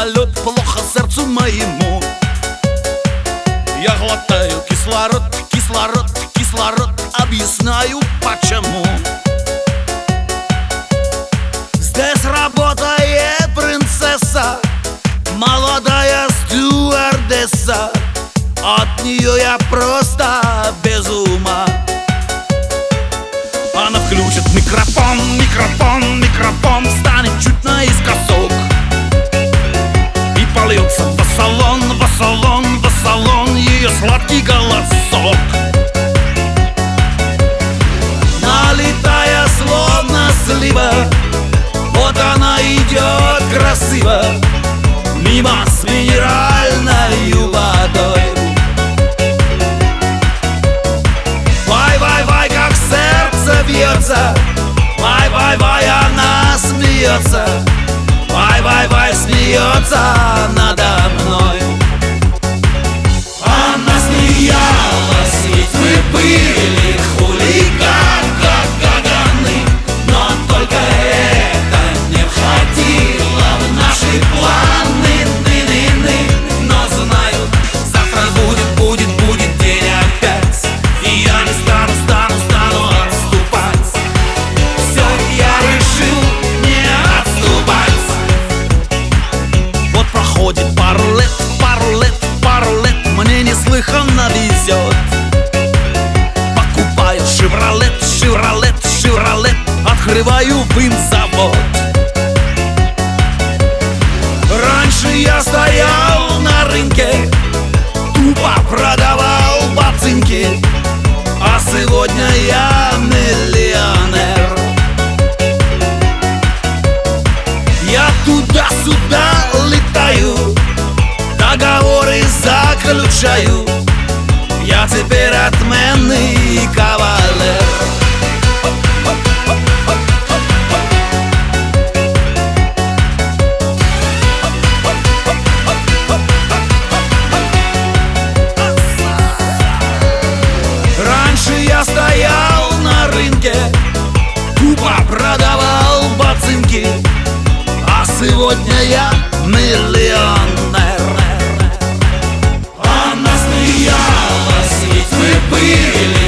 самолет, плохо сердцу моему. Я глотаю кислород, кислород, кислород, объясняю почему. Здесь работает принцесса, молодая стюардесса. От нее я просто без ума. Она включит микрофон, микрофон, микрофон, встанет чуть наискосок и польется в салон, в салон, в салон ее сладкий голосок. Налетая словно слива, вот она идет красиво мимо с минеральной водой. Вай-вай-вай, как сердце бьется, вай-вай-вай, она смеется, вай-вай-вай, смеется надо мной. Она смеялась, ведь мы были хулиганы, но только это не входило в наши планы. Но знаю, завтра будет день опять, и я не стану отступать. Все, я решил не отступать. Вот проходит пару лет, мне неслыханно везет. Покупаю шевролет, открываю винзавод. Раньше я стоял на рынке, тупо продавал ботинки, а сегодня я миллионер. Я туда-сюда летаю, договоры заключаю, я теперь отменный кавалер. Я стоял на рынке, тупо продавал ботинки, а сегодня я миллионер. Она смеялась, ведь мы были